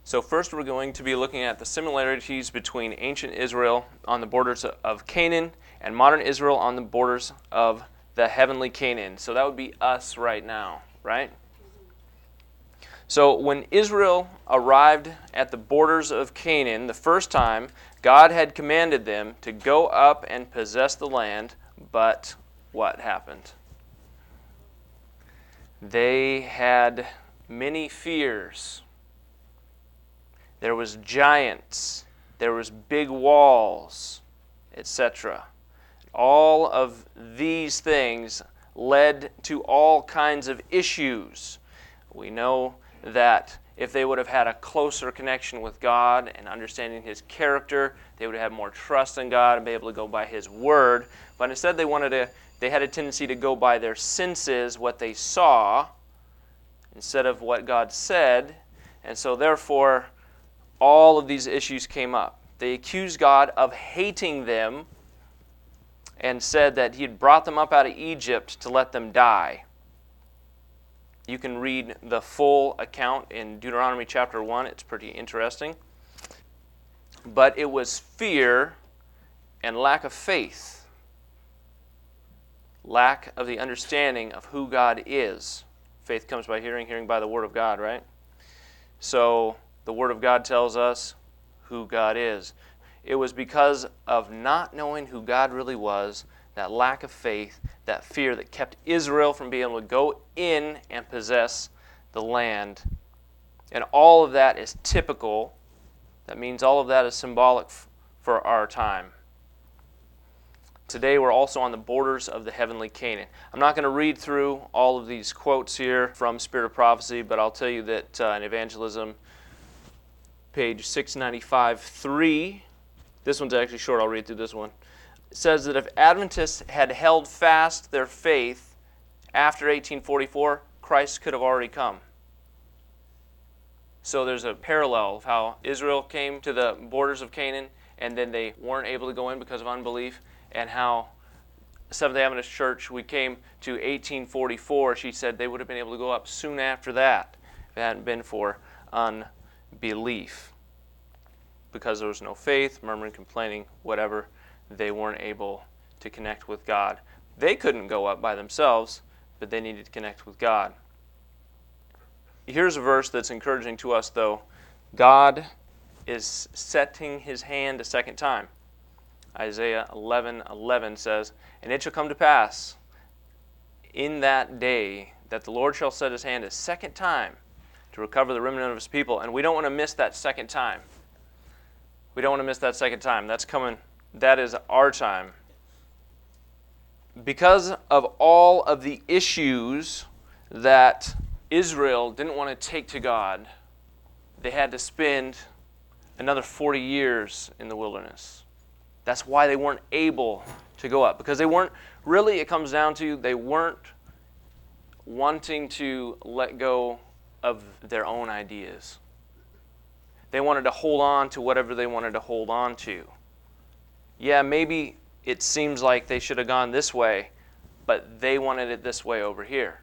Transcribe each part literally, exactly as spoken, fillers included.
So first we're going to be looking at the similarities between ancient Israel on the borders of Canaan and modern Israel on the borders of the heavenly Canaan. So that would be us right now, right? So when Israel arrived at the borders of Canaan the first time, God had commanded them to go up and possess the land, but what happened? They had many fears. There was giants, there was big walls, et cetera. All of these things led to all kinds of issues. We know that if they would have had a closer connection with God and understanding His character, they would have more trust in God and be able to go by His Word. But instead they wanted to, they had a tendency to go by their senses, what they saw, instead of what God said. And so therefore, all of these issues came up. They accused God of hating them and said that He had brought them up out of Egypt to let them die. You can read the full account in Deuteronomy chapter one. It's pretty interesting. But it was fear and lack of faith. Lack of the understanding of who God is. Faith comes by hearing, hearing by the Word of God, right? So the Word of God tells us who God is. It was because of not knowing who God really was, that lack of faith, that fear that kept Israel from being able to go in and possess the land. And all of that is typical. That means all of that is symbolic f- for our time. Today we're also on the borders of the heavenly Canaan. I'm not going to read through all of these quotes here from Spirit of Prophecy, but I'll tell you that uh, in Evangelism, page six ninety-five, three, this one's actually short, I'll read through this one. It says that if Adventists had held fast their faith after eighteen forty-four, Christ could have already come. So there's a parallel of how Israel came to the borders of Canaan and then they weren't able to go in because of unbelief, and how Seventh-day Adventist Church, we came to eighteen forty-four, she said they would have been able to go up soon after that if it hadn't been for unbelief. Because there was no faith, murmuring, complaining, whatever, they weren't able to connect with God. They couldn't go up by themselves, but they needed to connect with God. Here's a verse that's encouraging to us, though. God is setting His hand a second time. Isaiah eleven eleven says, "And it shall come to pass in that day that the Lord shall set His hand a second time to recover the remnant of His people." And we don't want to miss that second time. We don't want to miss that second time. That's coming. That is our time. Because of all of the issues that Israel didn't want to take to God, they had to spend another forty years in the wilderness. That's why they weren't able to go up. Because they weren't, really it comes down to, they weren't wanting to let go of their own ideas. They wanted to hold on to whatever they wanted to hold on to. Yeah, maybe it seems like they should have gone this way, but they wanted it this way over here.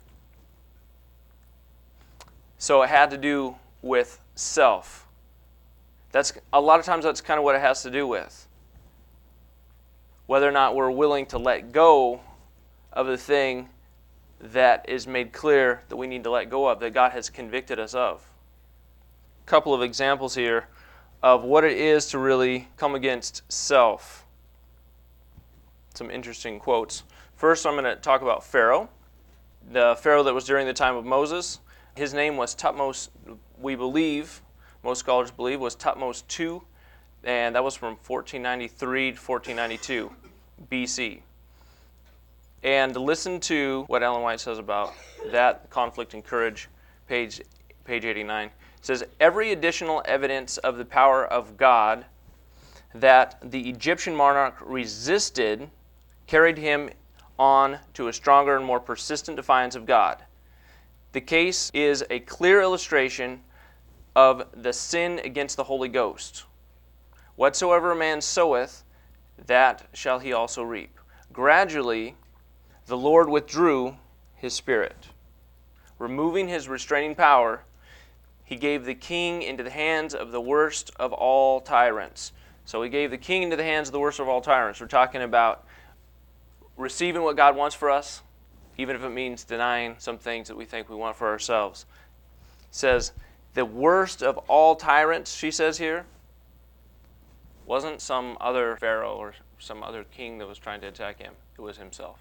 So it had to do with self. That's a lot of times that's kind of what it has to do with. Whether or not we're willing to let go of the thing that is made clear that we need to let go of, that God has convicted us of. A couple of examples here of what it is to really come against self. Some interesting quotes. First, I'm going to talk about Pharaoh. The Pharaoh that was during the time of Moses. His name was Thutmose, we believe, most scholars believe, was Thutmose the Second, and that was from fourteen ninety-three to fourteen ninety-two B C. And listen to what Ellen White says about that conflict and courage, page, page eighty-nine. It says, "Every additional evidence of the power of God that the Egyptian monarch resisted carried him on to a stronger and more persistent defiance of God. The case is a clear illustration of the sin against the Holy Ghost. Whatsoever a man soweth, that shall he also reap. Gradually, the Lord withdrew His Spirit, removing His restraining power, he gave the king into the hands of the worst of all tyrants. So he gave the king into the hands of the worst of all tyrants. We're talking about receiving what God wants for us, even if it means denying some things that we think we want for ourselves. It says, the worst of all tyrants, she says here, wasn't some other pharaoh or some other king that was trying to attack him. It was himself.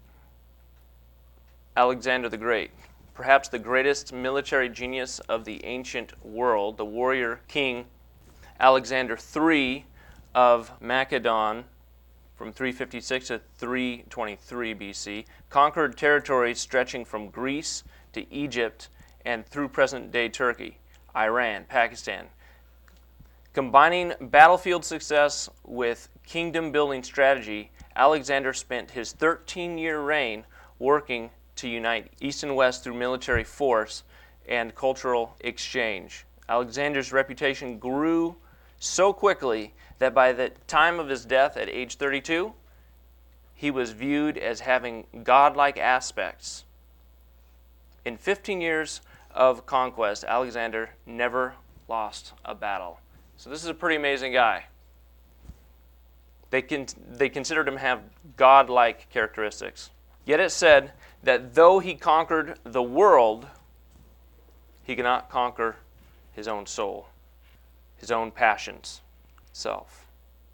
Alexander the Great, perhaps the greatest military genius of the ancient world, the warrior king Alexander the Third of Macedon from three fifty-six to three twenty-three B C, conquered territories stretching from Greece to Egypt and through present-day Turkey, Iran, Pakistan. Combining battlefield success with kingdom-building strategy, Alexander spent his thirteen-year reign working to unite East and West through military force and cultural exchange. Alexander's reputation grew so quickly that by the time of his death at age thirty-two, he was viewed as having godlike aspects. In fifteen years of conquest, Alexander never lost a battle. So this is a pretty amazing guy. They, can, they considered him to have godlike characteristics. Yet it said that though he conquered the world, he could not conquer his own soul, his own passions, self.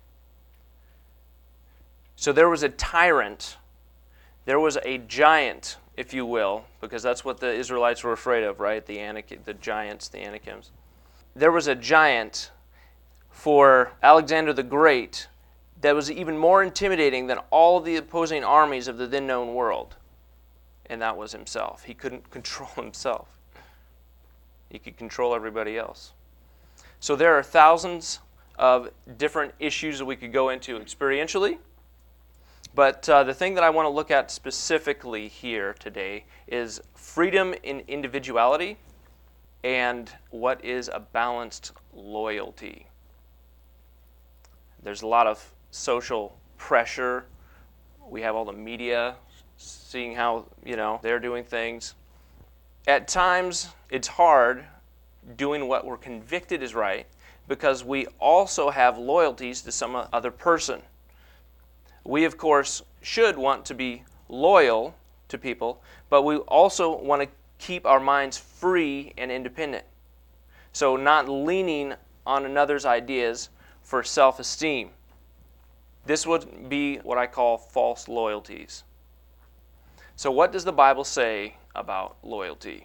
So there was a tyrant, there was a giant, if you will, because that's what the Israelites were afraid of, right? The Anak- the giants, the Anakims. There was a giant for Alexander the Great that was even more intimidating than all the opposing armies of the then known world. And that was himself. He couldn't control himself. He could control everybody else. So there are thousands of different issues that we could go into experientially. But uh, the thing that I want to look at specifically here today is freedom in individuality and what is a balanced loyalty. There's a lot of social pressure. We have all the media seeing how, you know, they're doing things. At times, it's hard doing what we're convicted is right because we also have loyalties to some other person. We, of course, should want to be loyal to people, but we also want to keep our minds free and independent. So not leaning on another's ideas for self-esteem. This would be what I call false loyalties. So what does the Bible say about loyalty?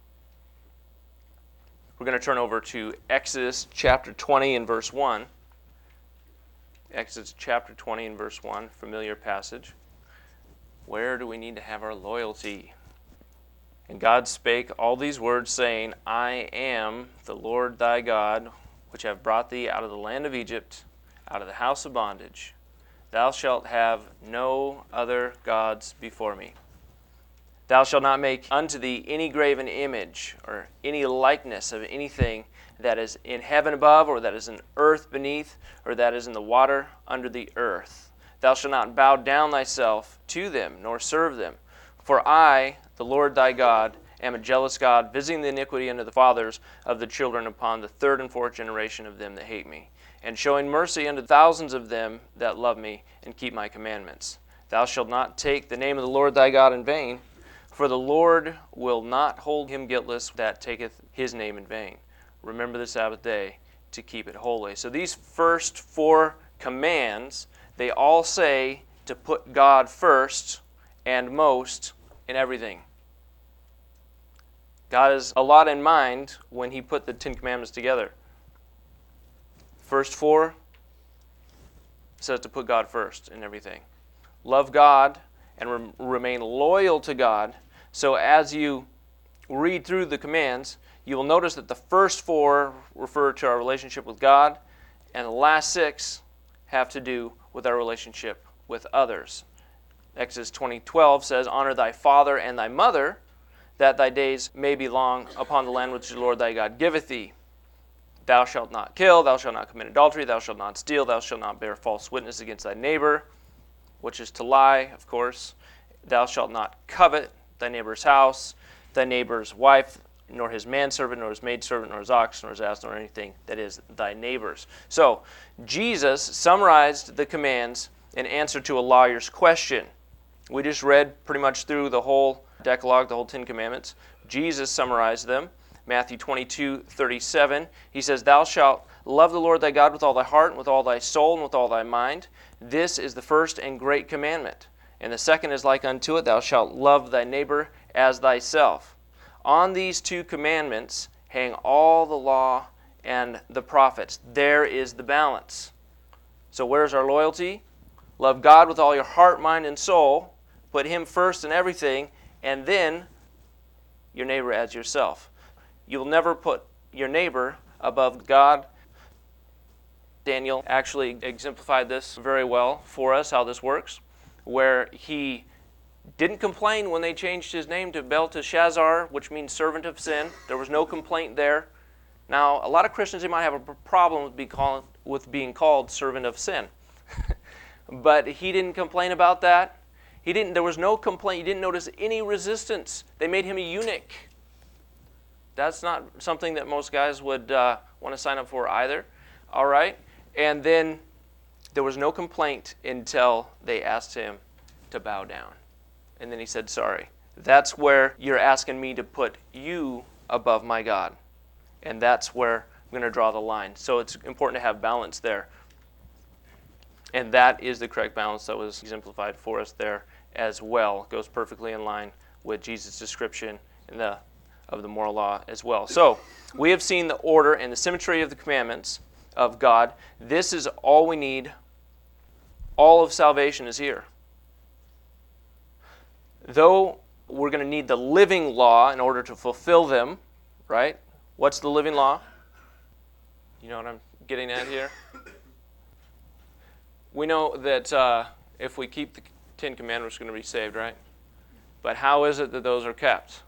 We're going to turn over to Exodus chapter twenty and verse one. Exodus chapter twenty and verse one, familiar passage. Where do we need to have our loyalty? And God spake all these words, saying, I am the Lord thy God, which have brought thee out of the land of Egypt, out of the house of bondage. Thou shalt have no other gods before me. Thou shalt not make unto thee any graven image, or any likeness of anything that is in heaven above, or that is in earth beneath, or that is in the water under the earth. Thou shalt not bow down thyself to them, nor serve them. For I, the Lord thy God, am a jealous God, visiting the iniquity unto the fathers of the children upon the third and fourth generation of them that hate me, and showing mercy unto thousands of them that love me and keep my commandments. Thou shalt not take the name of the Lord thy God in vain, for the Lord will not hold him guiltless that taketh his name in vain. Remember the Sabbath day to keep it holy. So these first four commands, they all say to put God first and most in everything. God has a lot in mind when he put the Ten Commandments together. First four says to put God first in everything. Love God and re- remain loyal to God. So as you read through the commands, you will notice that the first four refer to our relationship with God, and the last six have to do with our relationship with others. Exodus twenty twelve says, Honor thy father and thy mother, that thy days may be long upon the land which the Lord thy God giveth thee. Thou shalt not kill, thou shalt not commit adultery, thou shalt not steal, thou shalt not bear false witness against thy neighbor, which is to lie, of course. Thou shalt not covet thy neighbor's house, thy neighbor's wife, nor his manservant, nor his maidservant, nor his ox, nor his ass, nor anything that is thy neighbor's. So, Jesus summarized the commands in answer to a lawyer's question. We just read pretty much through the whole Decalogue, the whole Ten Commandments. Jesus summarized them. Matthew twenty-two thirty-seven, he says, Thou shalt love the Lord thy God with all thy heart, and with all thy soul, and with all thy mind. This is the first and great commandment. And the second is like unto it, Thou shalt love thy neighbor as thyself. On these two commandments hang all the law and the prophets. There is the balance. So where's our loyalty? Love God with all your heart, mind, and soul. Put Him first in everything, and then your neighbor as yourself. You'll never put your neighbor above God. Daniel actually exemplified this very well for us, how this works, where he didn't complain when they changed his name to Belteshazzar, which means servant of sin. There was no complaint there. Now, a lot of Christians, they might have a problem with being called, with being called servant of sin. But he didn't complain about that. He didn't. There was no complaint. You didn't notice any resistance. They made him a eunuch. That's not something that most guys would uh, want to sign up for either. All right? And then there was no complaint until they asked him to bow down. And then he said, sorry. That's where you're asking me to put you above my God. And that's where I'm going to draw the line. So it's important to have balance there. And that is the correct balance that was exemplified for us there as well. It goes perfectly in line with Jesus' description in the of the moral law as well. So, we have seen the order and the symmetry of the commandments of God. This is all we need. All of salvation is here. Though we're going to need the living law in order to fulfill them, right? What's the living law? You know what I'm getting at here? We know that uh, if we keep the Ten Commandments, we're going to be saved, right? But how is it that those are kept?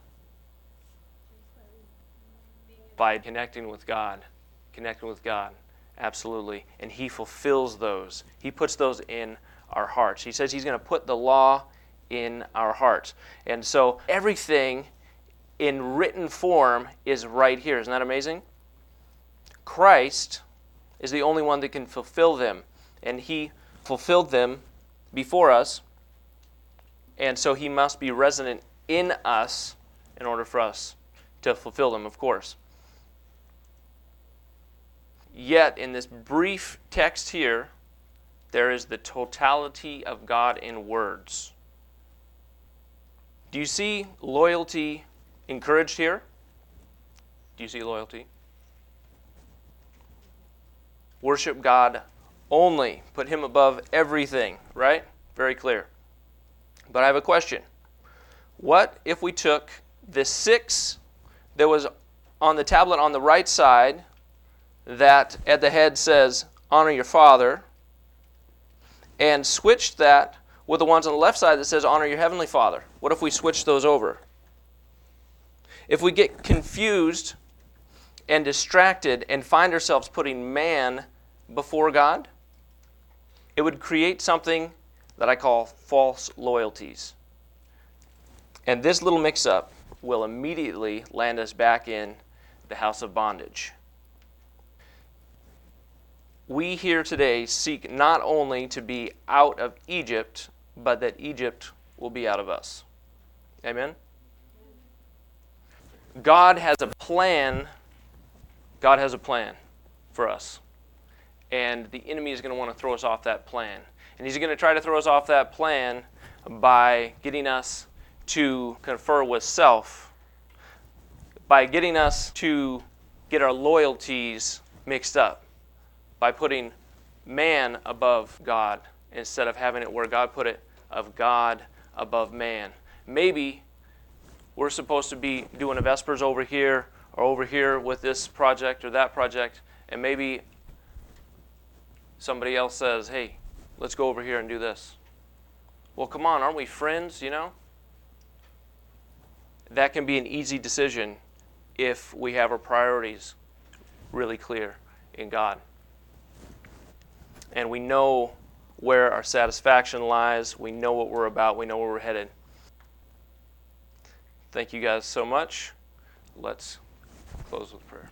By connecting with God. Connecting with God. Absolutely. And He fulfills those. He puts those in our hearts. He says He's going to put the law in our hearts. And so everything in written form is right here. Isn't that amazing? Christ is the only one that can fulfill them. And He fulfilled them before us. And so He must be resident in us in order for us to fulfill them, of course. Yet, in this brief text here, there is the totality of God in words. Do you see loyalty encouraged here? Do you see loyalty? Worship God only. Put Him above everything, right? Very clear. But I have a question. What if we took the six that was on the tablet on the right side that at the head says, honor your father, and switched that with the ones on the left side that says, honor your heavenly Father? What if we switch those over? If we get confused and distracted and find ourselves putting man before God, it would create something that I call false loyalties. And this little mix-up will immediately land us back in the house of bondage. We here today seek not only to be out of Egypt, but that Egypt will be out of us. Amen? God has a plan. God has a plan for us. And the enemy is going to want to throw us off that plan. And he's going to try to throw us off that plan by getting us to confer with self, by getting us to get our loyalties mixed up, by putting man above God instead of having it where God put it, of God above man. Maybe we're supposed to be doing a Vespers over here or over here with this project or that project, and maybe somebody else says, hey, let's go over here and do this. Well, come on, aren't we friends, you know? That can be an easy decision if we have our priorities really clear in God. And we know where our satisfaction lies. We know what we're about. We know where we're headed. Thank you guys so much. let's close with prayer.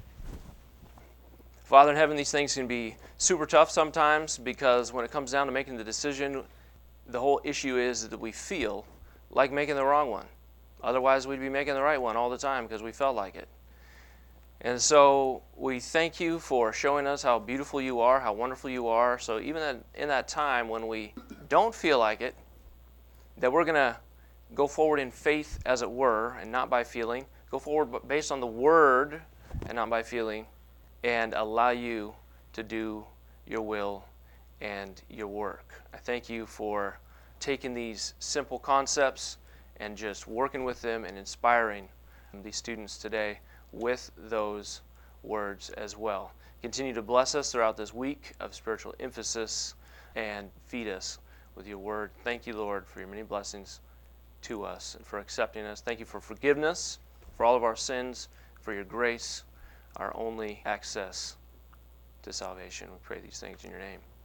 Father in heaven, these things can be super tough sometimes because when it comes down to making the decision, the whole issue is that we feel like making the wrong one. Otherwise, we'd be making the right one all the time because we felt like it. And so we thank you for showing us how beautiful you are, how wonderful you are. So even in that time when we don't feel like it, that we're going to go forward in faith, as it were, and not by feeling. Go forward based on the Word and not by feeling, and allow you to do your will and your work. I thank you for taking these simple concepts and just working with them and inspiring these students today with those words as well. Continue to bless us throughout this week of spiritual emphasis and feed us with your word. Thank you, Lord, for your many blessings to us and for accepting us. Thank you for forgiveness, for all of our sins, for your grace, our only access to salvation. We pray these things in your name.